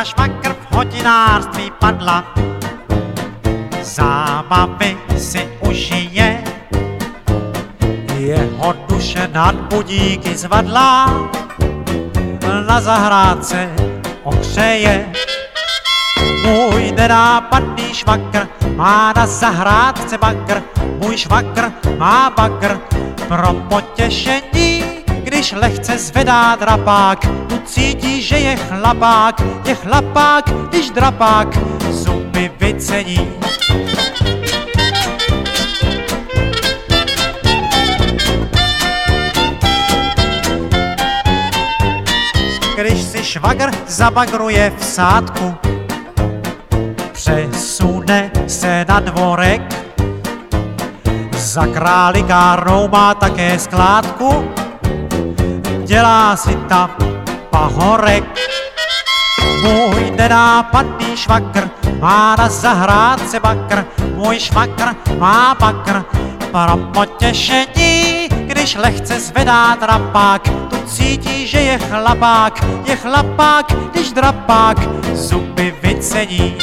a švagr v hodinářství padla. Zábavy si užije, jeho duše nad budíky zvadla, na zahrádce ohřeje. Můj nenápadný švagr má na zahrádce bagr, můj švagr má bagr pro potěšení. Když lehce zvedá drapák, tu cítí, že je chlapák, když drapák zuby vycení. Když si švagr zabagruje v sádku, přesune se na dvorek, za králikárnou má také skládku, dělá si tam pahorek. Můj nenápadný švagr má na zahrádce bagr, můj švagr má bagr pro potěšení. Když lehce zvedá drapák, tu cítí, že je chlapák, když drapák zuby vycení.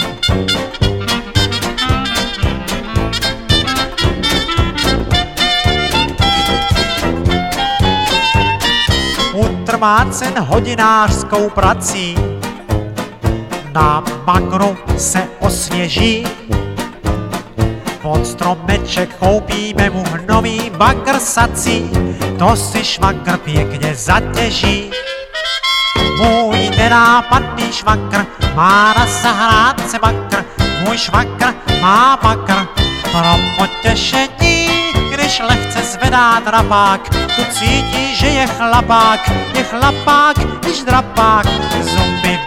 Utrmácen hodinářskou prací, na bagru se osněží. Pod stromeček koupíme mu nový bagr sací, to si švagr pěkně zatěží. Můj nenápadný švagr má na zahrádce bagr, můj švagr má bagr pro potěšení. Když lehce zvedá drapák, tu cítí, že je chlapák, když drapák zuby